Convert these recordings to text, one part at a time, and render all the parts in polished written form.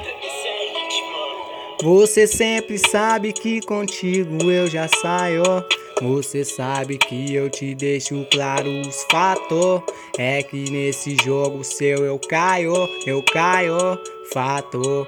Você sempre sabe que contigo eu já saio. Você sabe que eu te deixo claro os fatos. É que nesse jogo seu eu caio. Fato,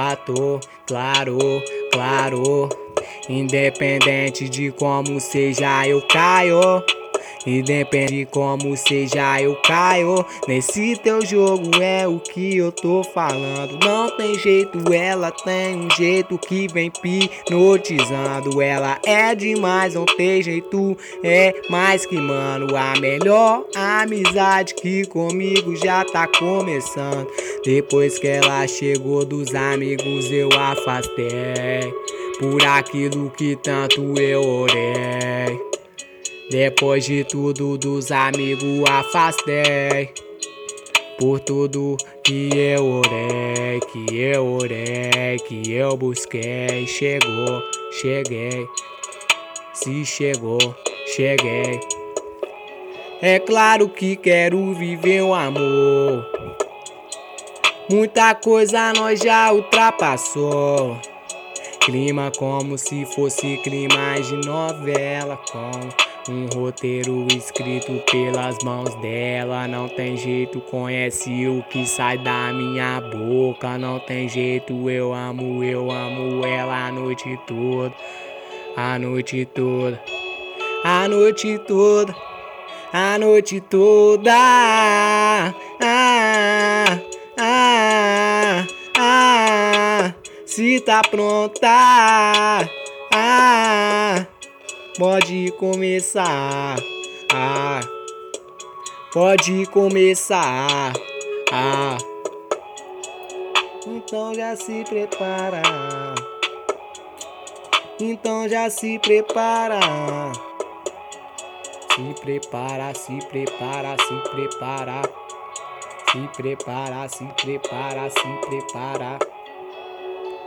claro. Independente de como seja eu caio. Independente de como seja eu caio. Nesse teu jogo é o que eu tô falando. Não tem jeito, ela tem um jeito que vem hipnotizando. Ela é demais, não tem jeito, é mais que mano. A melhor amizade que comigo já tá começando. Depois que ela chegou dos amigos eu afastei. Por aquilo que tanto eu orei. Depois de tudo dos amigos afastei. Por tudo que eu orei, que eu busquei. Cheguei. Se chegou, cheguei. É claro que quero viver um amor. Muita coisa nós já ultrapassou. Clima como se fosse clima de novela, com um roteiro escrito pelas mãos dela. Não tem jeito, conhece o que sai da minha boca. Não tem jeito, eu amo ela a noite toda. A noite toda. A noite toda. A noite toda. Se tá pronta, pode começar, pode começar, então já se prepara, então já se prepara, se prepara, se prepara, se prepara, se prepara, se prepara, se prepara.